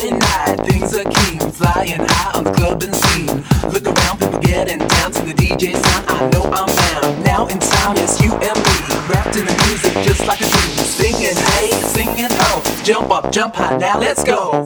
Friday night, things are keen, flying high on the clubbing scene. Look around, people getting down to the DJ sound. I know I'm bound. Now in town, it's you and me, wrapped in the music just like a dream. Singing hey, singing oh, jump up, jump high, now let's go.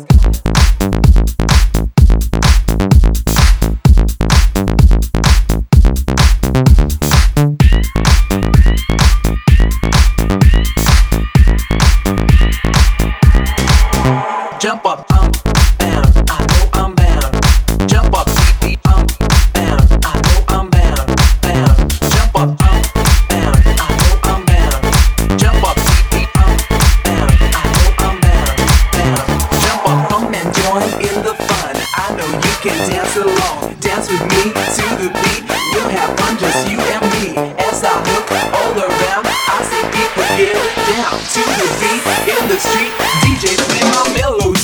Jump up, down, I know I'm bound. Jump up, down, I know I'm bound. Jump up, down, I know I'm bound. Jump up, down, I know I'm bound. Jump up, come and join in the fun. I know you can dance along. Dance with me to the beat. We'll have fun, just you and me. As I look all around, I see people get down to the beat in the street. DJ play my melody.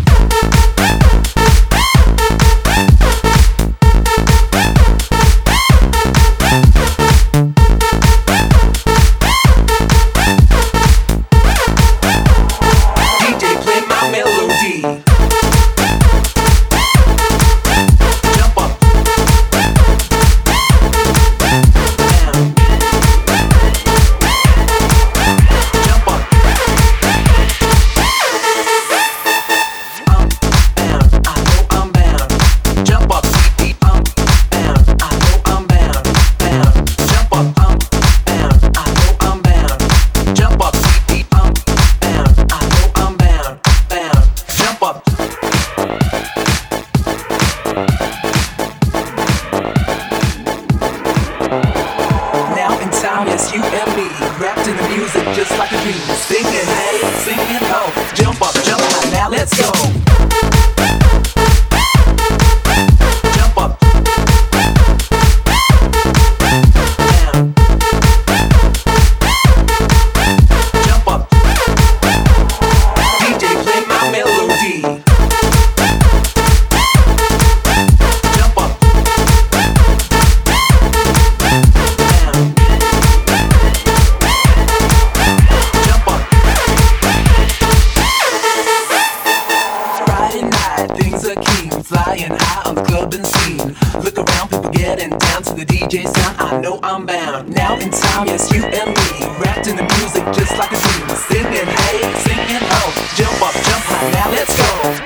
It's you and me, wrapped in the music just like a dream. Singing hey, singing oh, jump up, jump high, now let's go. Jump up, down. Jump up, DJ play my melody. Jump up, things are keen, flying high on the clubbing scene. Look around, people getting down to the DJ sound. I know I'm bound. Now in town, yes, you and me, wrapped in the music just like a dream. Singing hey, singing oh, jump up, jump high, now let's go.